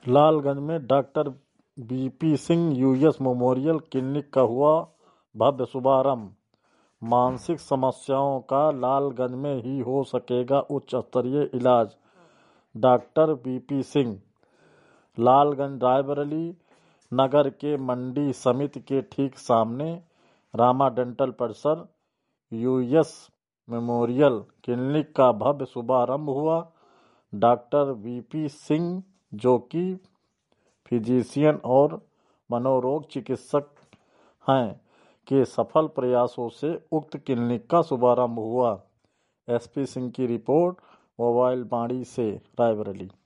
लालगंज में doctor BP Singh US memorial clinic का हुआ भव्य शुभारंभ। मानसिक समस्याओं का लालगंज में ही हो सकेगा उच्च स्तरीय इलाज। Doctor BP Singh. लालगंज रायबरेली नगर के मंडी समिति के ठीक सामने रामा डेंटल परिसर यूएस मेमोरियल क्लिनिक का भव्य शुभारंभ हुआ। डॉक्टर बीपी सिंह, जो कि फिजिशियन और मनोरोग चिकित्सक हैं, के सफल प्रयासों से उक्त क्लिनिक का शुभारंभ हुआ। एसपी सिंह की रिपोर्ट, मोबाइल बाड़ी से, रायबरेली।